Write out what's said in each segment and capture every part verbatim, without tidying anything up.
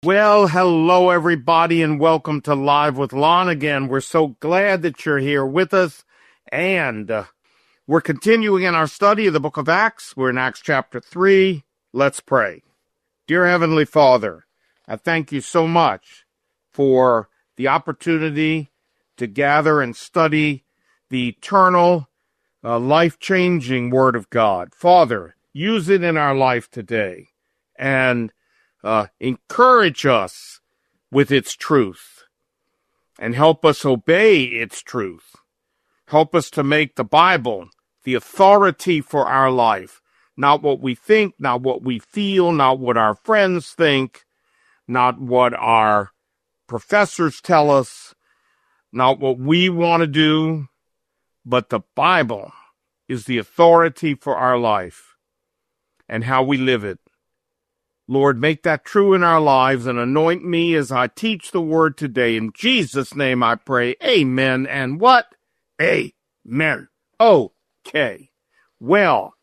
Well, hello everybody and welcome to Live with Lon again. We're so glad that you're here with us, and uh, we're continuing in our study of the book of Acts. We're in Acts chapter three. Let's pray. Dear Heavenly Father, I thank you so much for the opportunity to gather and study the eternal, uh, life-changing Word of God. Father, use it in our life today, and Uh, encourage us with its truth and help us obey its truth. Help us to make the Bible the authority for our life. Not what we think, not what we feel, not what our friends think, not what our professors tell us, not what we want to do, but the Bible is the authority for our life and how we live it. Lord, make that true in our lives and anoint me as I teach the word today. In Jesus' name I pray, amen. And what? Amen. Okay. Well,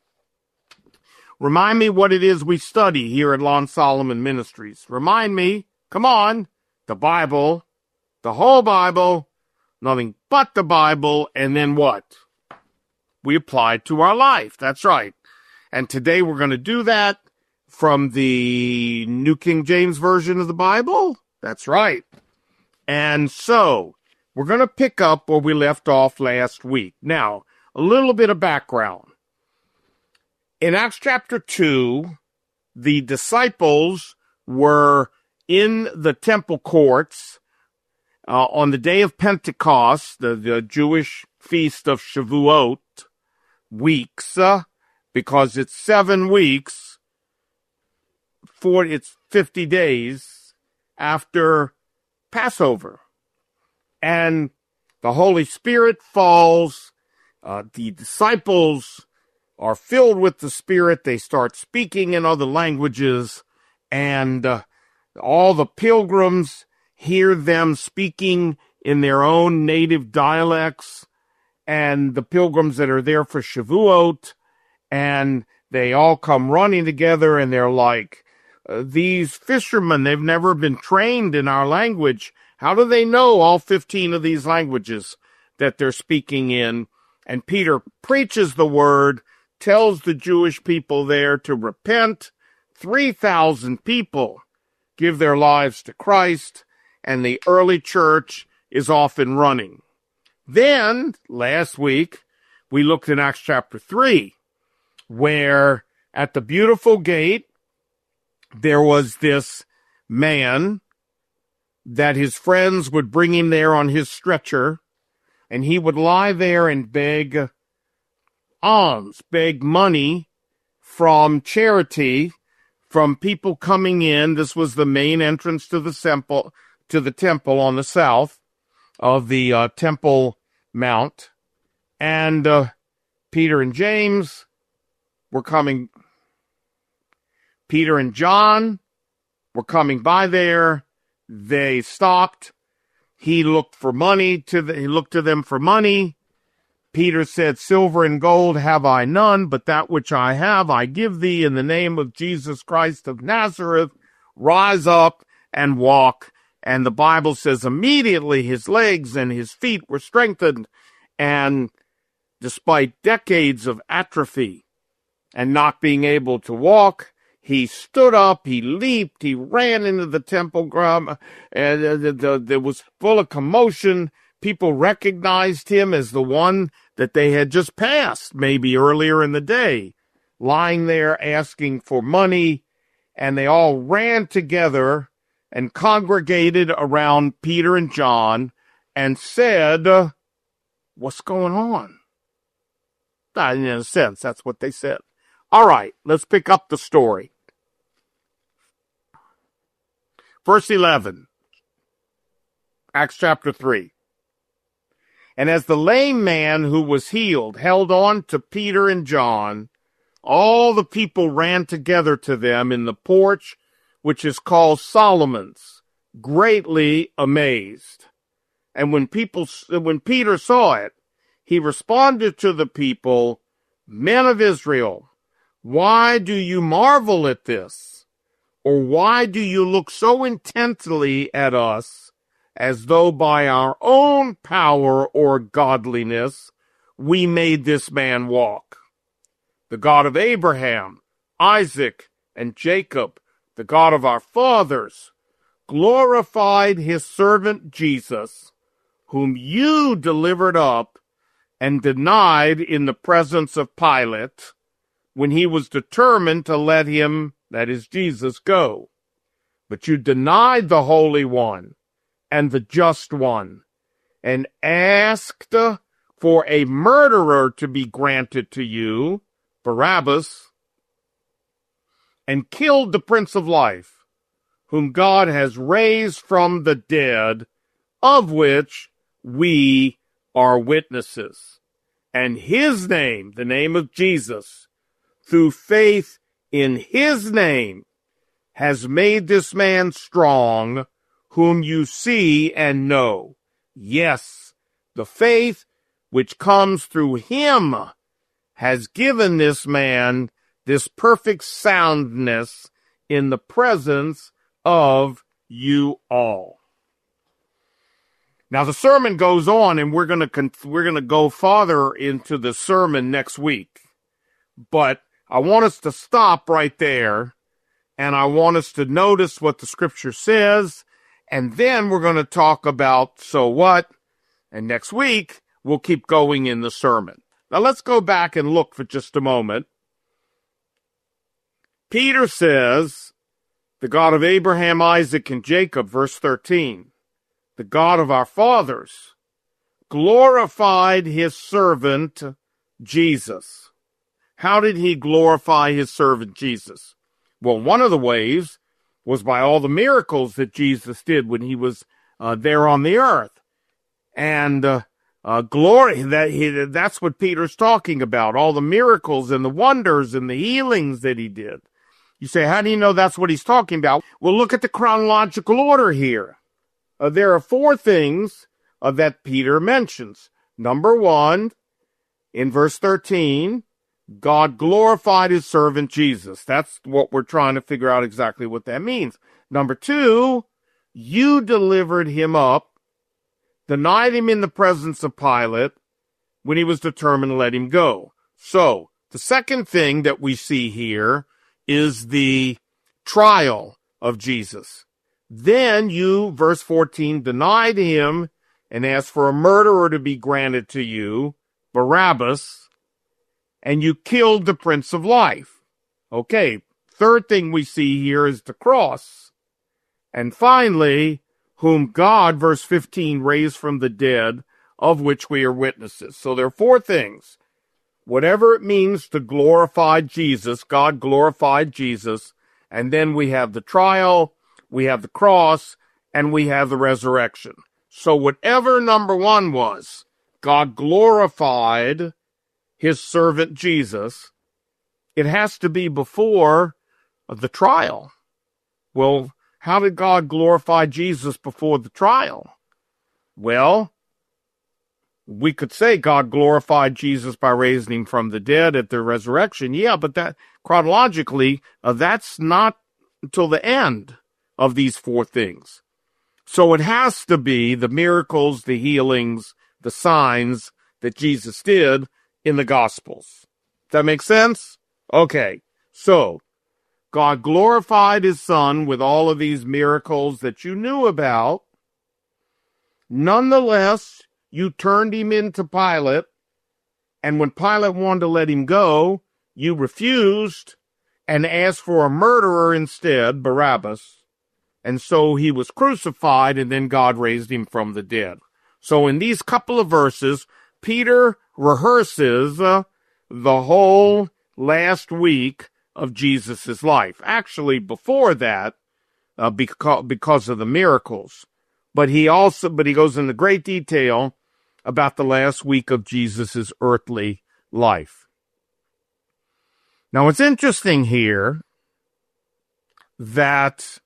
remind me what it is we study here at Lon Solomon Ministries. Remind me, come on, the Bible, the whole Bible, nothing but the Bible, and then what? We apply it to our life. That's right. And today we're going to do that from the New King James Version of the Bible? That's right. And so, we're going to pick up where we left off last week. Now, a little bit of background. In Acts chapter two, the disciples were in the temple courts uh, on the day of Pentecost, the, the Jewish feast of Shavuot, weeks, uh, because it's seven weeks, for it's fifty days after Passover. And the Holy Spirit falls. Uh, the disciples are filled with the Spirit. They start speaking in other languages. And uh, all the pilgrims hear them speaking in their own native dialects. And the pilgrims that are there for Shavuot. And they all come running together and they're like, Uh, these fishermen, they've never been trained in our language. How do they know all fifteen of these languages that they're speaking in? And Peter preaches the word, tells the Jewish people there to repent. three thousand people give their lives to Christ, and the early church is off and running. Then, last week, we looked in Acts chapter three, where at the beautiful gate, there was this man that his friends would bring him there on his stretcher, and he would lie there and beg alms, beg money from charity, from people coming in. This was the main entrance to the temple, to the temple on the south of the uh, Temple Mount. And uh, Peter and James were coming. Peter and John were coming by there. They stopped. He looked for money to the, he looked to them for money. Peter said, "Silver and gold have I none, but that which I have I give thee in the name of Jesus Christ of Nazareth. Rise up and walk." And the Bible says immediately his legs and his feet were strengthened. And despite decades of atrophy and not being able to walk, he stood up, he leaped, he ran into the temple ground, and uh, the, the, there was full of commotion. People recognized him as the one that they had just passed, maybe earlier in the day, lying there asking for money, and they all ran together and congregated around Peter and John and said, uh, "What's going on?" In a sense, that's what they said. All right, let's pick up the story. Verse eleven, Acts chapter three. "And as the lame man who was healed held on to Peter and John, all the people ran together to them in the porch, which is called Solomon's, greatly amazed. And when people, when Peter saw it, he responded to the people, 'Men of Israel, why do you marvel at this? Or why do you look so intently at us as though by our own power or godliness we made this man walk? The God of Abraham, Isaac, and Jacob, the God of our fathers, glorified his servant Jesus, whom you delivered up and denied in the presence of Pilate, when he was determined to let him, that is Jesus, go. But you denied the Holy One and the Just One, and asked for a murderer to be granted to you, Barabbas, and killed the Prince of Life, whom God has raised from the dead, of which we are witnesses. And his name, the name of Jesus, through faith in his name, has made this man strong, whom you see and know. Yes, the faith which comes through him has given this man this perfect soundness in the presence of you all. Now the sermon goes on, and we're going to we're going to go farther into the sermon next week. But I want us to stop right there, and I want us to notice what the scripture says, and then we're going to talk about so what, and next week we'll keep going in the sermon. Now let's go back and look for just a moment. Peter says, the God of Abraham, Isaac, and Jacob, verse thirteen, the God of our fathers, glorified his servant Jesus. How did he glorify his servant Jesus? Well, one of the ways was by all the miracles that Jesus did when he was uh, there on the earth. And uh, uh, glory, that he, that's what Peter's talking about, all the miracles and the wonders and the healings that he did. You say, how do you know that's what he's talking about? Well, look at the chronological order here. Uh, there are four things uh, that Peter mentions. Number one, in verse thirteen, God glorified his servant Jesus. That's what we're trying to figure out exactly what that means. Number two, you delivered him up, denied him in the presence of Pilate when he was determined to let him go. So, the second thing that we see here is the trial of Jesus. Then you, verse fourteen, denied him and asked for a murderer to be granted to you, Barabbas, and you killed the Prince of Life. Okay, third thing we see here is the cross. And finally, whom God, verse fifteen, raised from the dead, of which we are witnesses. So there are four things. Whatever it means to glorify Jesus, God glorified Jesus, and then we have the trial, we have the cross, and we have the resurrection. So whatever number one was, God glorified his servant Jesus. It has to be before the trial. Well, how did God glorify Jesus before the trial? Well, we could say God glorified Jesus by raising him from the dead at the resurrection. Yeah, but that chronologically, uh, that's not until the end of these four things. So it has to be the miracles, the healings, the signs that Jesus did in the Gospels. Does that make sense? Okay, so God glorified his Son with all of these miracles that you knew about. Nonetheless, you turned him into Pilate, and when Pilate wanted to let him go, you refused and asked for a murderer instead, Barabbas, and so he was crucified, and then God raised him from the dead. So in these couple of verses, Peter rehearses uh, the whole last week of Jesus' life. Actually, before that, uh, because, because of the miracles. But he also, but he goes into great detail about the last week of Jesus' earthly life. Now, it's interesting here that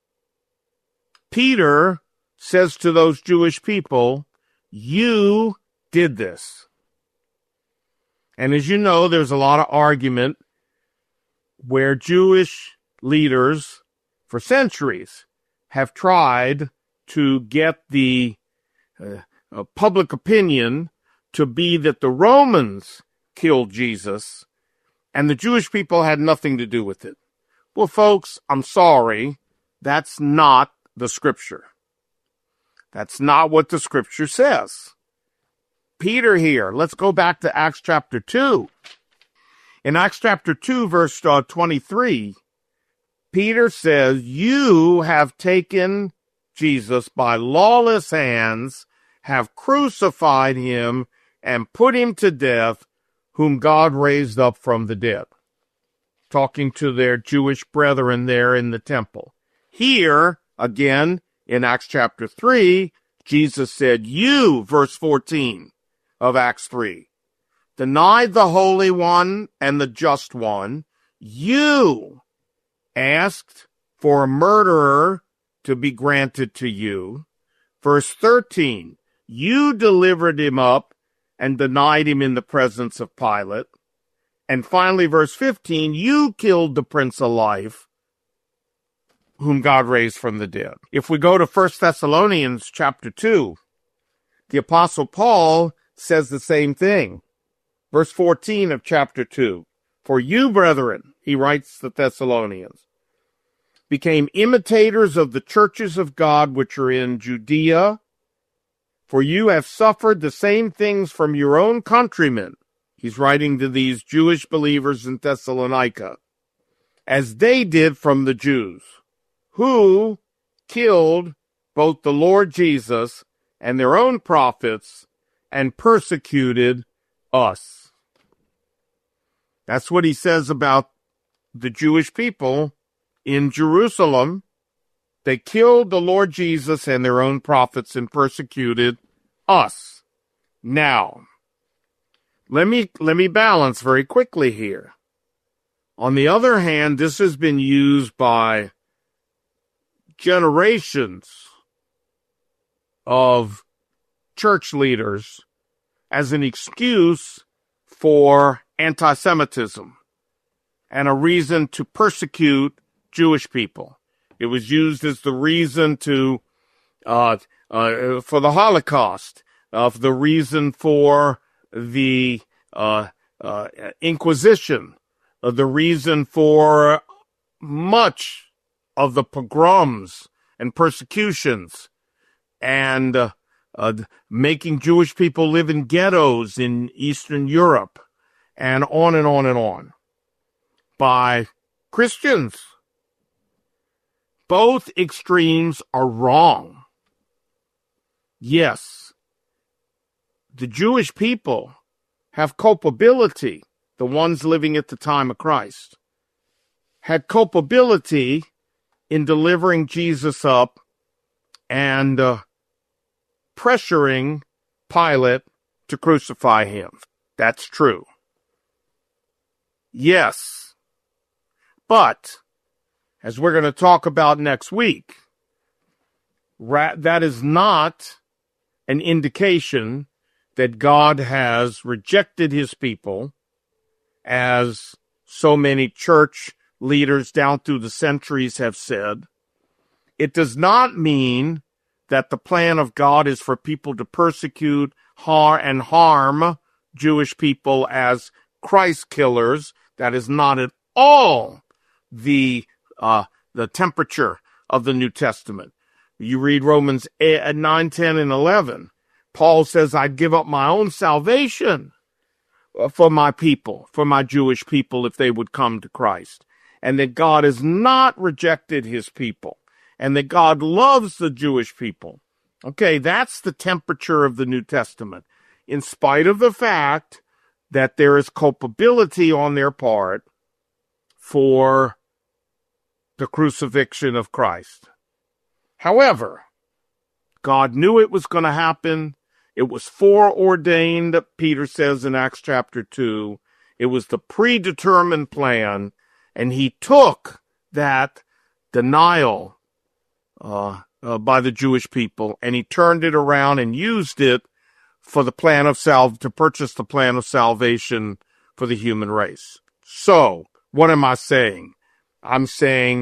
Peter says to those Jewish people, you did this. And as you know, there's a lot of argument where Jewish leaders for centuries, have tried to get the uh, uh, public opinion to be that the Romans killed Jesus and the Jewish people had nothing to do with it. Well, folks, I'm sorry. That's not the scripture. That's not what the scripture says. Peter here, let's go back to Acts chapter two. In Acts chapter two, verse uh, twenty-three, Peter says, you have taken Jesus by lawless hands, have crucified him, and put him to death, whom God raised up from the dead. Talking to their Jewish brethren there in the temple. Here, again, in Acts chapter three, Jesus said, you, verse fourteen of Acts three, denied the Holy One and the Just One. You asked for a murderer to be granted to you. Verse thirteen, you delivered him up and denied him in the presence of Pilate. And finally, verse fifteen, you killed the Prince of Life, whom God raised from the dead. If we go to First Thessalonians chapter two, the Apostle Paul says the same thing. Verse fourteen of chapter two, for you, brethren, he writes the Thessalonians, became imitators of the churches of God which are in Judea, for you have suffered the same things from your own countrymen. He's writing to these Jewish believers in Thessalonica, as they did from the Jews, who killed both the Lord Jesus and their own prophets and persecuted us. That's what he says about the Jewish people in Jerusalem. They killed the Lord Jesus and their own prophets and persecuted us. Now, let me, let me balance very quickly here. On the other hand, this has been used by generations of church leaders as an excuse for anti-Semitism and a reason to persecute Jewish people. It was used as the reason to, uh, uh, for the Holocaust, of uh, the reason for the uh, uh, Inquisition, uh, the reason for much of the pogroms and persecutions, and uh, uh, making Jewish people live in ghettos in Eastern Europe, and on and on and on, by Christians. Both extremes are wrong. Yes, the Jewish people have culpability, the ones living at the time of Christ, had culpability in delivering Jesus up and uh, pressuring Pilate to crucify him. That's true. Yes, but as we're going to talk about next week, ra- that is not an indication that God has rejected his people, as so many church leaders down through the centuries have said. It does not mean that the plan of God is for people to persecute, har- and harm Jewish people as Christ killers. That is not at all the uh, the temperature of the New Testament. You read Romans nine, ten, and eleven. Paul says, I'd give up my own salvation for my people, for my Jewish people, if they would come to Christ. And that God has not rejected his people. And that God loves the Jewish people. Okay, that's the temperature of the New Testament. In spite of the fact that there is culpability on their part for the crucifixion of Christ. However, God knew it was going to happen. It was foreordained, Peter says in Acts chapter two. It was the predetermined plan, and he took that denial uh, uh, by the Jewish people, and he turned it around and used it for the plan of salve, to purchase the plan of salvation for the human race. So, what am I saying? I'm saying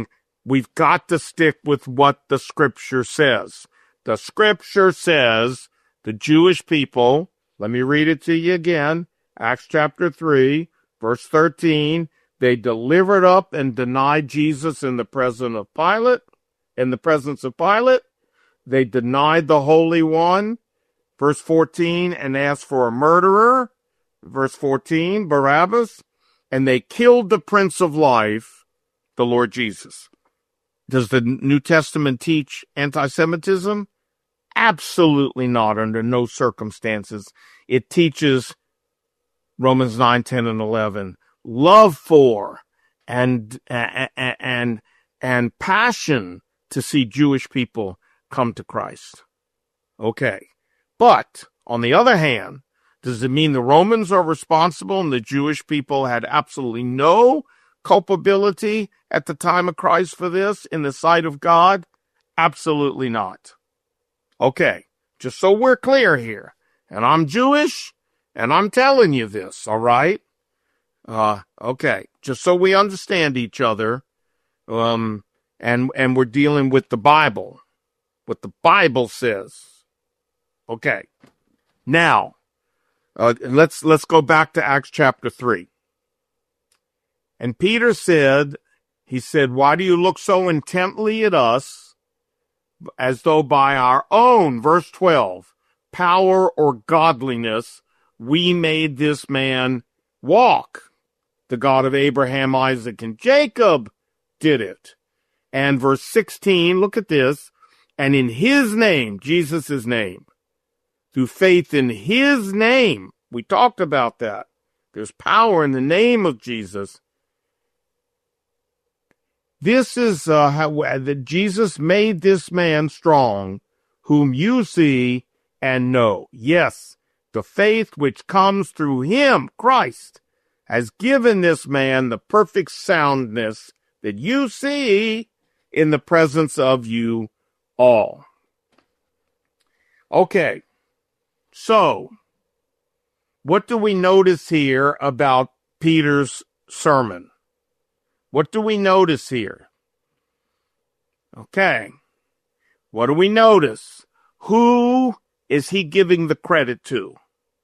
We've got to stick with what the Scripture says. The Scripture says the Jewish people, let me read it to you again, Acts chapter three, verse thirteen, they delivered up and denied Jesus in the presence of Pilate, in the presence of Pilate. They denied the Holy One, verse fourteen, and asked for a murderer, verse fourteen, Barabbas, and they killed the Prince of Life, the Lord Jesus. Does the New Testament teach anti-Semitism? Absolutely not, under no circumstances. It teaches Romans nine, ten, and eleven. Love for and, and, and, and passion to see Jewish people come to Christ. Okay. But, on the other hand, does it mean the Romans are responsible and the Jewish people had absolutely no culpability at the time of Christ for this in the sight of God? Absolutely not. Okay, just so we're clear here, and I'm Jewish, and I'm telling you this, all right? Uh, okay, just so we understand each other, um, and and we're dealing with the Bible, what the Bible says. Okay, now, uh, let's let's go back to Acts chapter three. And Peter said, he said, why do you look so intently at us, as though by our own, verse twelve, power or godliness, we made this man walk? The God of Abraham, Isaac, and Jacob did it. And verse sixteen, look at this, and in his name, Jesus' name, through faith in his name, we talked about that. There's power in the name of Jesus. This is uh, how that Jesus made this man strong, whom you see and know. Yes, the faith which comes through him, Christ, has given this man the perfect soundness that you see in the presence of you all. Okay, so what do we notice here about Peter's sermon? What do we notice here? Okay. What do we notice? Who is he giving the credit to?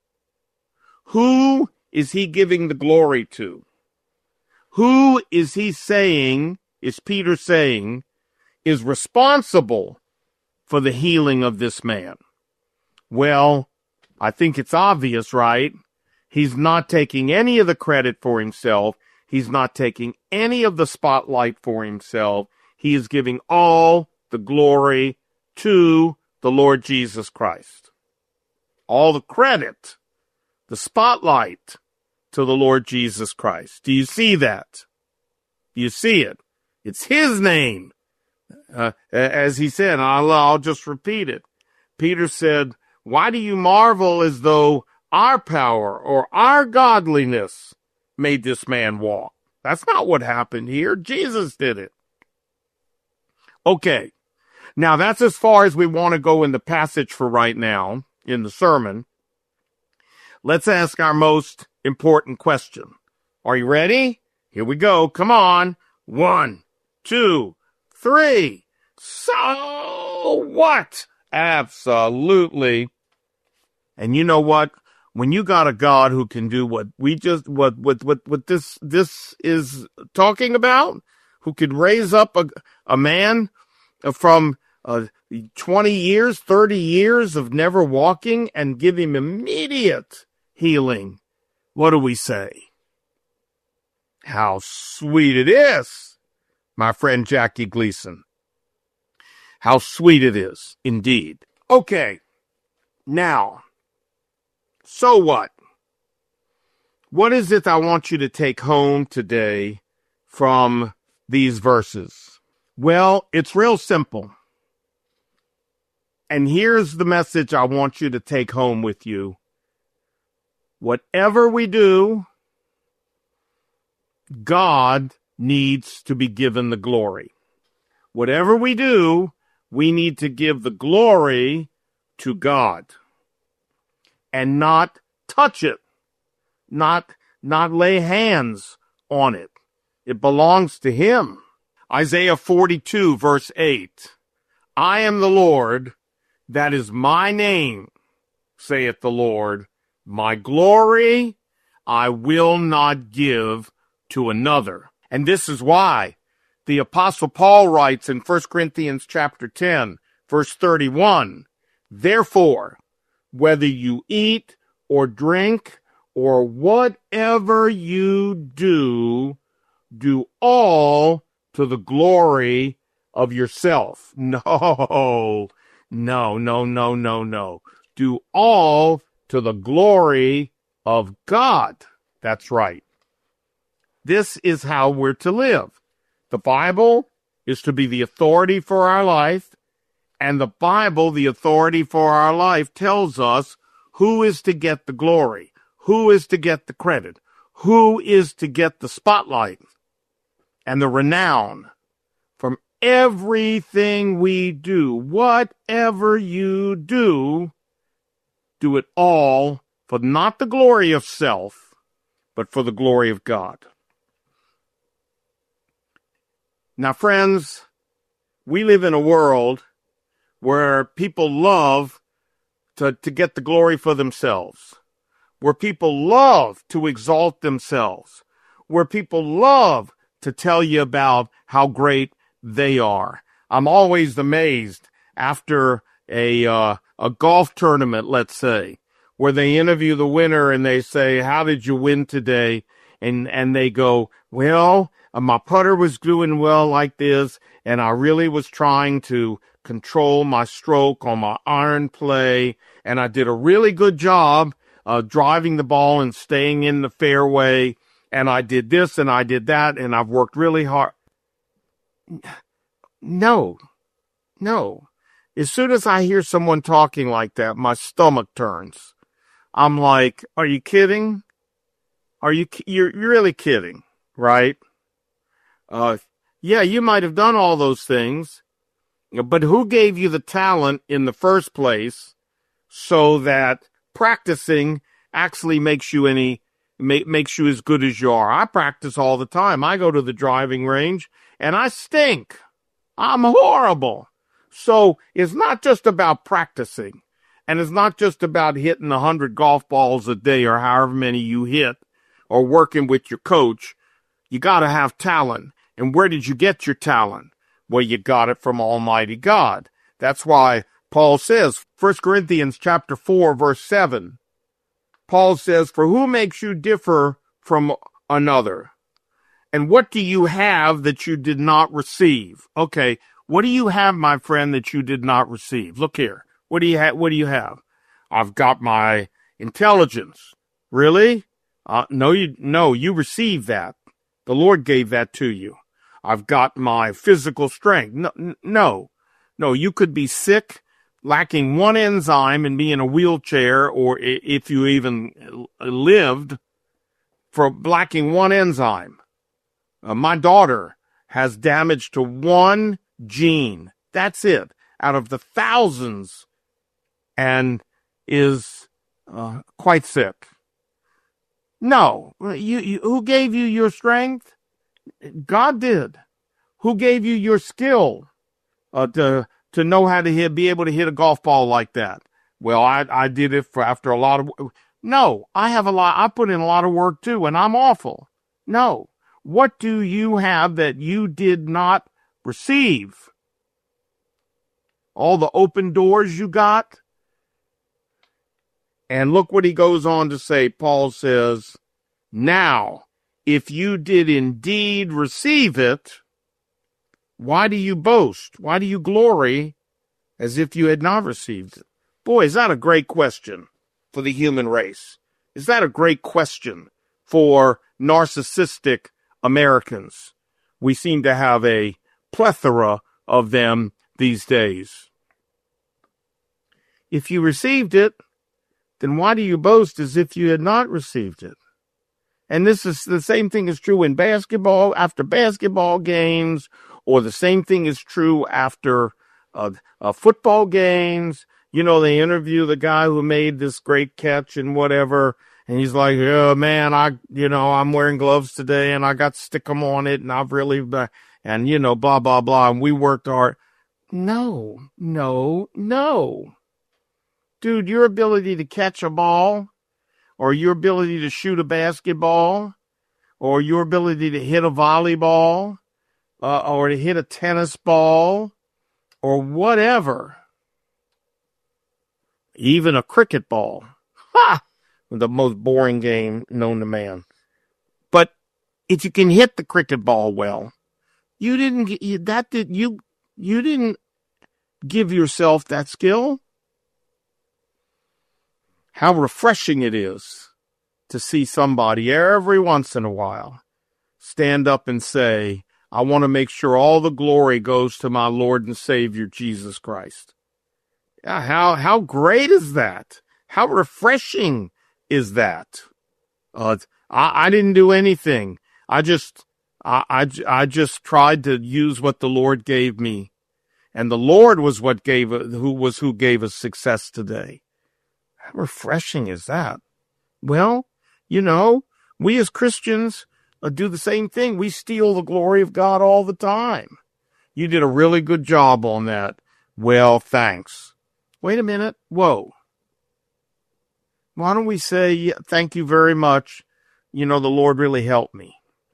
Who is he giving the glory to? Who is he saying, is Peter saying, is responsible for the healing of this man? Well, I think it's obvious, right? He's not taking any of the credit for himself. He's not taking any of the spotlight for himself. He is giving all the glory to the Lord Jesus Christ. All the credit, the spotlight to the Lord Jesus Christ. Do you see that? Do you see it? It's his name. Uh, as he said, I'll, I'll just repeat it. Peter said, why do you marvel as though our power or our godliness made this man walk? That's not what happened here. Jesus did it. Okay. Now that's as far as we want to go in the passage for right now, in the sermon. Let's ask our most important question. Are you ready? Here we go. Come on. One, two, three. So what? Absolutely. And you know what? When you got a God who can do what we just, what, what, what, what this, this is talking about, who could raise up a, a man from uh, twenty years, thirty years of never walking and give him immediate healing, what do we say? How sweet it is, my friend Jackie Gleason. How sweet it is, indeed. Okay, now, so what? What is it I want you to take home today from these verses? Well, it's real simple. And here's the message I want you to take home with you. Whatever we do, God needs to be given the glory. Whatever we do, we need to give the glory to God and not touch it, not, not lay hands on it. It belongs to him. Isaiah forty-two, verse eight. I am the Lord, that is my name, saith the Lord. My glory I will not give to another. And this is why the Apostle Paul writes in First Corinthians chapter ten, verse thirty-one, therefore, whether you eat or drink or whatever you do, do all to the glory of yourself. No, no, no, no, no, no. Do all to the glory of God. That's right. This is how we're to live. The Bible is to be the authority for our life, and the Bible, the authority for our life, tells us who is to get the glory, who is to get the credit, who is to get the spotlight and the renown from everything we do. Whatever you do, do it all for not the glory of self, but for the glory of God. Now, friends, we live in a world where people love to, to get the glory for themselves, where people love to exalt themselves, where people love to tell you about how great they are. I'm always amazed after a uh, a golf tournament, let's say, where they interview the winner and they say, how did you win today? And and they go, well, uh, my putter was doing well like this, and I really was trying to control my stroke on my iron play, and I did a really good job uh, driving the ball and staying in the fairway, and I did this and I did that, and I've worked really hard. No, no. As soon as I hear someone talking like that, my stomach turns. I'm like, are you kidding? Are you, you're, you're really kidding, right? Uh, yeah, you might have done all those things, but who gave you the talent in the first place so that practicing actually makes you any, make, makes you as good as you are? I practice all the time. I go to the driving range and I stink. I'm horrible. So it's not just about practicing, and it's not just about hitting a hundred golf balls a day or however many you hit or working with your coach. You got to have talent. And where did you get your talent? Well, you got it from Almighty God. That's why Paul says, First Corinthians chapter four, verse seven, Paul says, for who makes you differ from another? And what do you have that you did not receive? Okay, what do you have, my friend, that you did not receive? Look here. What do you have? What do you have? I've got my intelligence. Really? Uh, no, you, no, you received that. The Lord gave that to you. I've got my physical strength. No, no, no, you could be sick, lacking one enzyme and be in a wheelchair, or if you even lived, for lacking one enzyme. Uh, my daughter has damage to one gene. That's it. Out of the thousands, and is uh, quite sick. No, you, you, who gave you your strength? God did. Who gave you your skill uh, to to know how to hit, be able to hit a golf ball like that? Well, I I did it for after a lot of. No, I have a lot. I put in a lot of work too, and I'm awful. No, what do you have that you did not receive? All the open doors you got. And look what he goes on to say. Paul says, now, if you did indeed receive it, why do you boast? Why do you glory as if you had not received it? Boy, is that a great question for the human race. Is that a great question for narcissistic Americans? We seem to have a plethora of them these days. If you received it, then why do you boast as if you had not received it? And this is the same thing is true in basketball, after basketball games, or the same thing is true after uh, uh, football games. You know, they interview the guy who made this great catch and whatever, and he's like, oh, man, I, you know, I'm wearing gloves today, and I got stickum on it, and I've really, uh, and, you know, blah, blah, blah, and we worked hard. No, no, no. Dude, your ability to catch a ball, or your ability to shoot a basketball, or your ability to hit a volleyball, uh, or to hit a tennis ball, or whatever, even a cricket ball. Ha! The most boring game known to man. But if you can hit the cricket ball well, you didn't get you, that did you you didn't give yourself that skill. How refreshing it is to see somebody every once in a while stand up and say, I want to make sure all the glory goes to my Lord and Savior, Jesus Christ. Yeah, how, how great is that? How refreshing is that? Uh, I, I didn't do anything. I just, I, I, I just tried to use what the Lord gave me. And the Lord was what gave, who was who gave us success today. How refreshing is that? Well, you know, we as Christians uh, do the same thing. We steal the glory of God all the time. You did a really good job on that. Well, thanks. Wait a minute. Whoa. Why don't we say, thank you very much. You know, the Lord really helped me.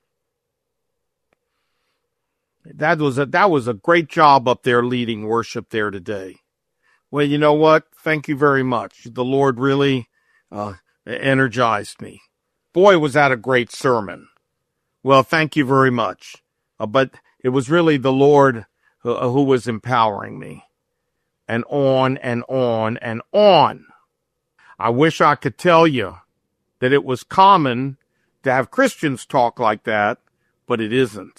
That was a, that was a great job up there leading worship there today. Well, you know what? Thank you very much. The Lord really uh, energized me. Boy, was that a great sermon. Well, thank you very much. Uh, but it was really the Lord uh, who was empowering me. And on and on and on. I wish I could tell you that it was common to have Christians talk like that, but it isn't.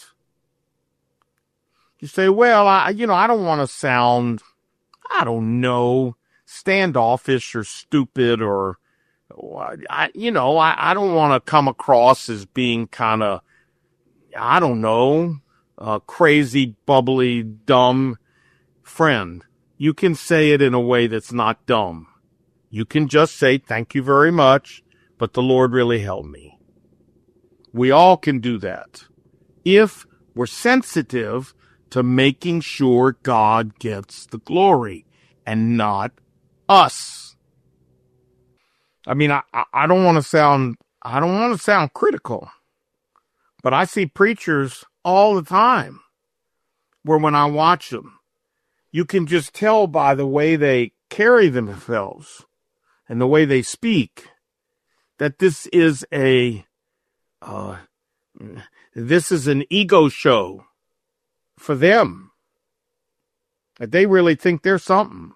You say, well, I, you know, I don't want to sound, I don't know, standoffish or stupid or, I, you know, I, I don't want to come across as being kind of, I don't know, uh, crazy, bubbly, dumb. Friend, you can say it in a way that's not dumb. You can just say, thank you very much, but the Lord really helped me. We all can do that if we're sensitive to making sure God gets the glory and not us. I mean, I, I don't want to sound, I don't want to sound critical, but I see preachers all the time where when I watch them, you can just tell by the way they carry themselves and the way they speak that this is a, uh, this is an ego show for them. That they really think they're something.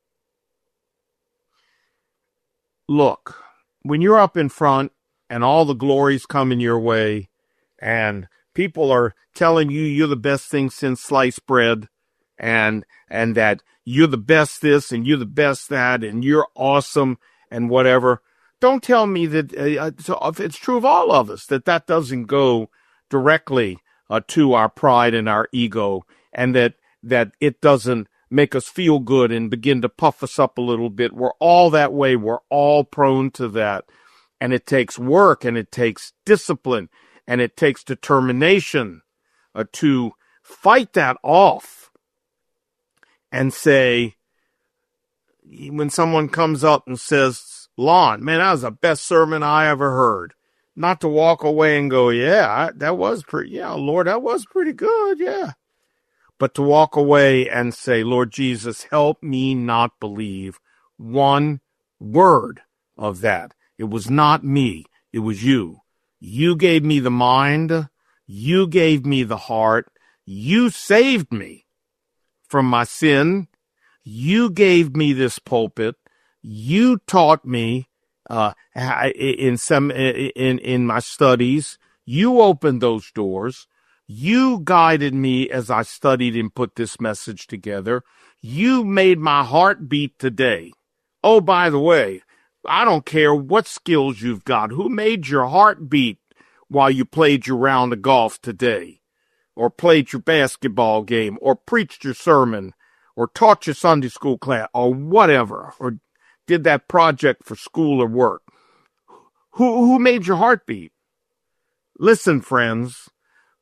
Look, when you're up in front and all the glory's coming your way and people are telling you you're the best thing since sliced bread and and that you're the best this and you're the best that and you're awesome and whatever, don't tell me that uh, it's true of all of us, that that doesn't go directly uh, to our pride and our ego, and that that it doesn't make us feel good and begin to puff us up a little bit. We're all that way. We're all prone to that. And it takes work, and it takes discipline, and it takes determination uh, to fight that off and say, when someone comes up and says, Lon, man, that was the best sermon I ever heard. Not to walk away and go, yeah, that was pretty, yeah, Lord, that was pretty good, yeah. But to walk away and say, Lord Jesus, help me not believe one word of that. It was not me. It was you. You gave me the mind. You gave me the heart. You saved me from my sin. You gave me this pulpit. You taught me uh, in some in in my studies. You opened those doors. You guided me as I studied and put this message together. You made my heart beat today. Oh, by the way, I don't care what skills you've got. Who made your heart beat while you played your round of golf today? Or played your basketball game? Or preached your sermon? Or taught your Sunday school class? Or whatever? Or did that project for school or work? Who, who made your heart beat? Listen, friends.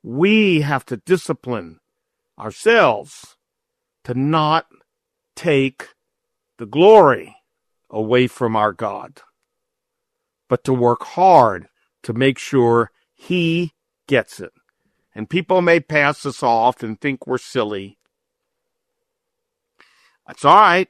We have to discipline ourselves to not take the glory away from our God, but to work hard to make sure He gets it. And people may pass us off and think we're silly. That's all right.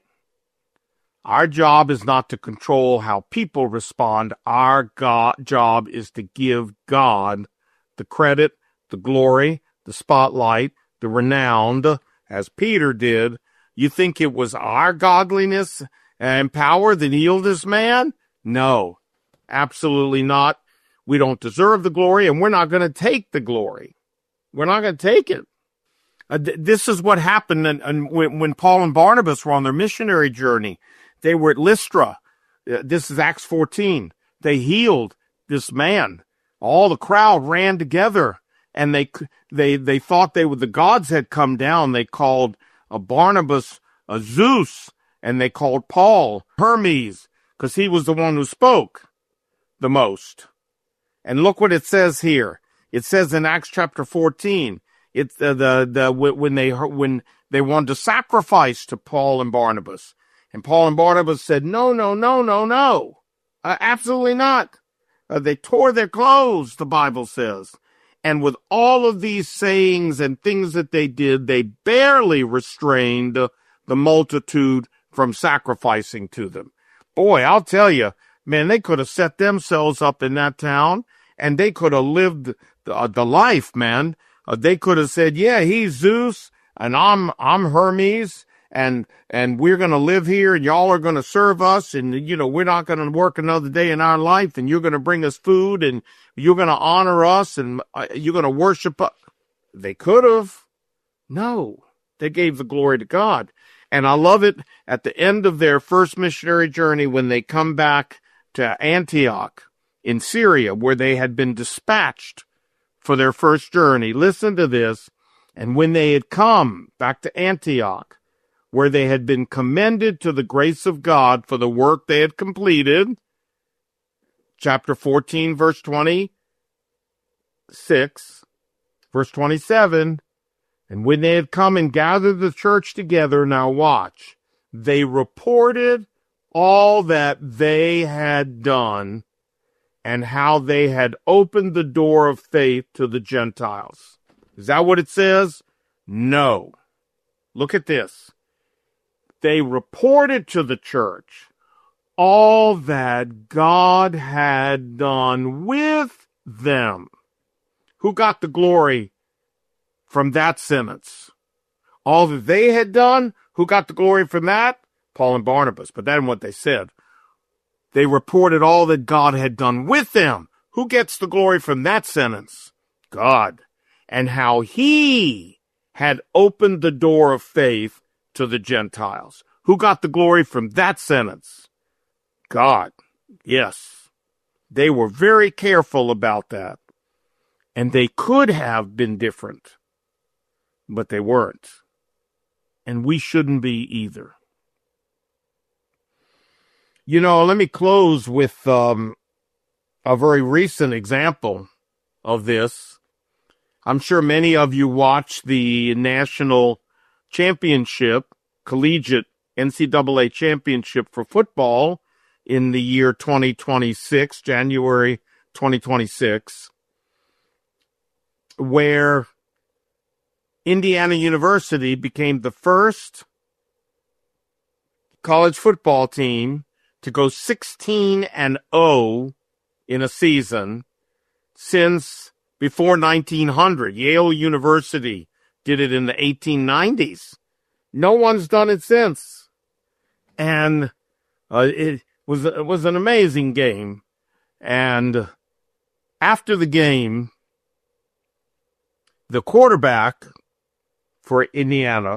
Our job is not to control how people respond. Our God, job is to give God the credit, the glory, the spotlight, the renown, as Peter did. You think it was our godliness and power that healed this man? No, absolutely not. We don't deserve the glory, and we're not going to take the glory. We're not going to take it. Uh, th- this is what happened and, and when, when Paul and Barnabas were on their missionary journey. They were at Lystra. Uh, this is Acts fourteen. They healed this man. All the crowd ran together, and they they they thought they were the gods had come down. They called a Barnabas a Zeus, and they called Paul Hermes, because he was the one who spoke the most. And look what it says here. It says in Acts chapter fourteen, it's uh, the the when they when they wanted to sacrifice to Paul and Barnabas, and Paul and Barnabas said, "No, no, no, no, no, uh, absolutely not." Uh, they tore their clothes, the Bible says, and with all of these sayings and things that they did, they barely restrained uh, the multitude from sacrificing to them. Boy, I'll tell you, man, they could have set themselves up in that town, and they could have lived the, uh, the life, man. Uh, they could have said, yeah, he's Zeus, and I'm I'm Hermes, and and we're going to live here, and y'all are going to serve us, and, you know, we're not going to work another day in our life, and you're going to bring us food, and you're going to honor us, and uh, you're going to worship us. They could have. No, they gave the glory to God. And I love it at the end of their first missionary journey when they come back to Antioch in Syria, where they had been dispatched for their first journey. Listen to this. And when they had come back to Antioch, where they had been commended to the grace of God for the work they had completed, chapter fourteen, verse twenty-six, verse twenty-seven, and when they had come and gathered the church together, now watch, they reported all that they had done and how they had opened the door of faith to the Gentiles. Is that what it says? No. Look at this. They reported to the church all that God had done with them. Who got the glory from that sentence? All that they had done? Who got the glory from that? Paul and Barnabas. But then what they said. They reported all that God had done with them. Who gets the glory from that sentence? God. And how He had opened the door of faith to the Gentiles. Who got the glory from that sentence? God. Yes. They were very careful about that. And they could have been different, but they weren't. And we shouldn't be either. You know, let me close with um, a very recent example of this. I'm sure many of you watched the national championship, collegiate N C double A championship for football in the year twenty twenty-six, January twenty twenty-six, where Indiana University became the first college football team to go sixteen and oh in a season since before nineteen hundred. Yale University did it in the eighteen nineties. No one's done it since. And uh, it was it was an amazing game. And after the game, the quarterback for Indiana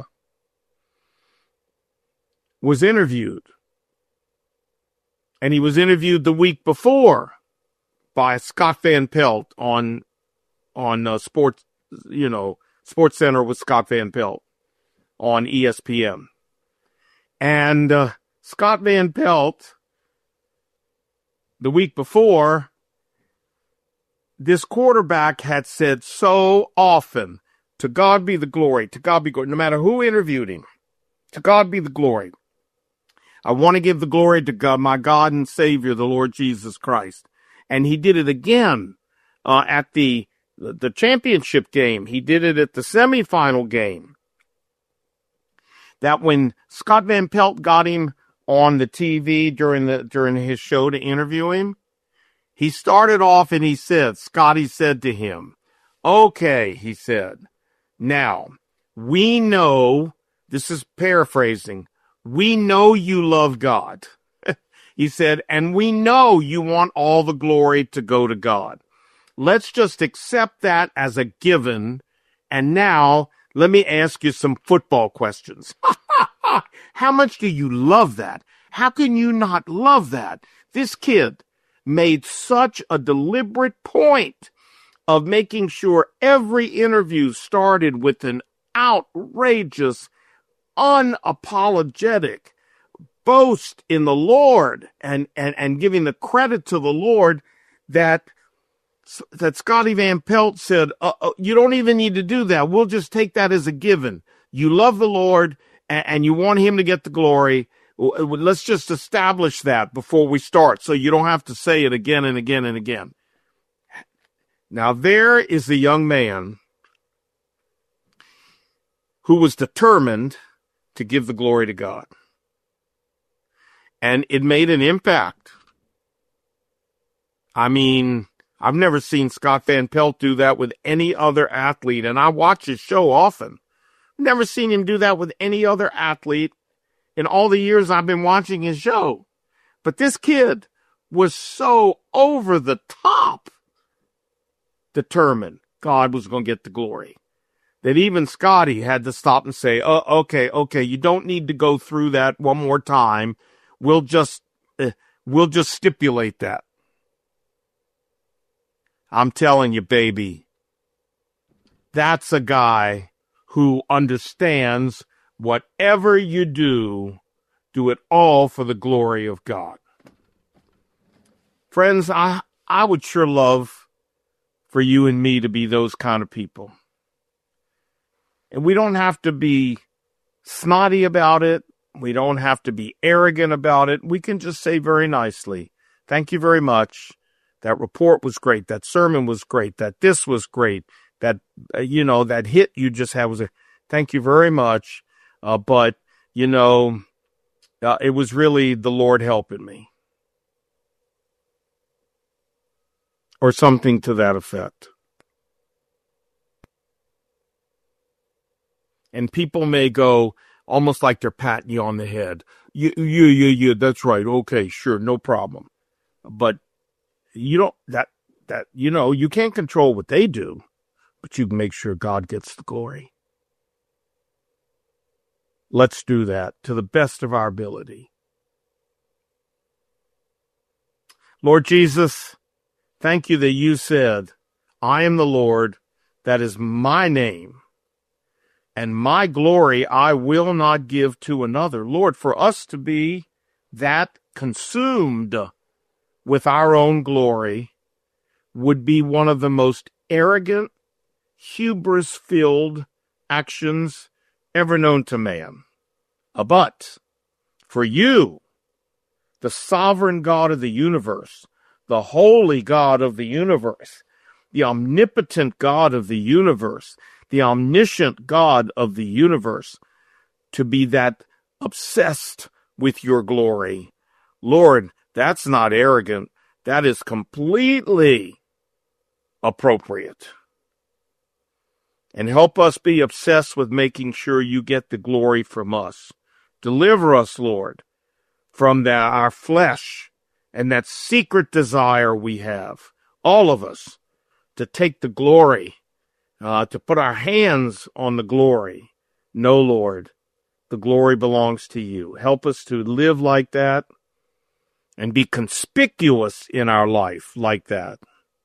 was interviewed. And he was interviewed the week before by Scott Van Pelt on on uh, sports, you know, Sports Center with Scott Van Pelt on E S P N. And uh, Scott Van Pelt, the week before, this quarterback had said so often, to God be the glory, to God be glory, no matter who interviewed him, to God be the glory. I want to give the glory to God, my God and Savior, the Lord Jesus Christ. And he did it again uh, at the, the championship game. He did it at the semifinal game. That when Scott Van Pelt got him on the T V during the during his show to interview him, he started off and he said, Scotty said to him, okay, he said, now, we know, this is paraphrasing, we know you love God. He said, and we know you want all the glory to go to God. Let's just accept that as a given. And now, let me ask you some football questions. How much do you love that? How can you not love that? This kid made such a deliberate point of making sure every interview started with an outrageous, unapologetic boast in the Lord and, and, and giving the credit to the Lord that, that Scotty Van Pelt said, uh, uh, you don't even need to do that. We'll just take that as a given. You love the Lord and, and you want him to get the glory. Let's just establish that before we start so you don't have to say it again and again and again. Now there is a young man who was determined to give the glory to God. And it made an impact. I mean, I've never seen Scott Van Pelt do that with any other athlete, and I watch his show often. Never seen him do that with any other athlete in all the years I've been watching his show. But this kid was so over the top determined God was going to get the glory that even Scotty had to stop and say, oh, okay, okay, you don't need to go through that one more time. We'll just, uh, we'll just stipulate that. I'm telling you, baby, that's a guy who understands whatever you do, do it all for the glory of God. Friends, I, I would sure love for you and me to be those kind of people. And we don't have to be snotty about it. We don't have to be arrogant about it. We can just say very nicely, thank you very much. That report was great. That sermon was great. That this was great. That, uh, you know, that hit you just had was a thank you very much. Uh, but, you know, uh, it was really the Lord helping me. Or something to that effect. And people may go almost like they're patting you on the head. Yeah, yeah, yeah, yeah, that's right. Okay, sure, no problem. But you don't, that, that, you know, you can't control what they do, but you can make sure God gets the glory. Let's do that to the best of our ability. Lord Jesus, thank you that you said, I am the Lord, that is my name, and my glory I will not give to another. Lord, for us to be that consumed with our own glory would be one of the most arrogant, hubris-filled actions ever known to man. But for you, the sovereign God of the universe, the holy God of the universe, the omnipotent God of the universe, the omniscient God of the universe, to be that obsessed with your glory. Lord, that's not arrogant. That is completely appropriate. And help us be obsessed with making sure you get the glory from us. Deliver us, Lord, from the, our flesh and that secret desire we have, all of us, to take the glory, uh, to put our hands on the glory. No, Lord, the glory belongs to you. Help us to live like that and be conspicuous in our life like that.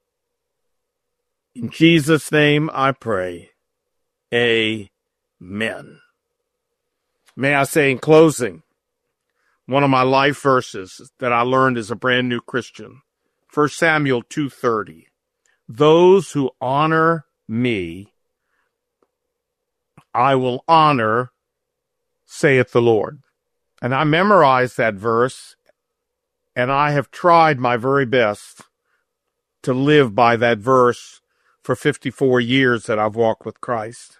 In Jesus' name I pray. Amen. May I say in closing, one of my life verses that I learned as a brand new Christian, First Samuel two thirty. those who honor me, I will honor, saith the Lord. And I memorized that verse, and I have tried my very best to live by that verse for fifty-four years that I've walked with Christ.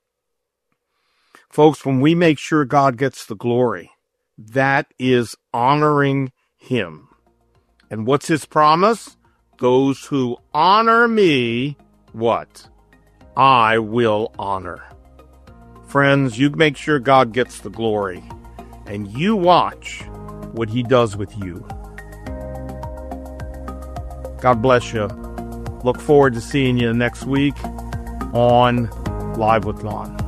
Folks, when we make sure God gets the glory, that is honoring him. And what's his promise? Those who honor me, what? I will honor. Friends, you make sure God gets the glory, and you watch what he does with you. God bless you. Look forward to seeing you next week on Live with Lon.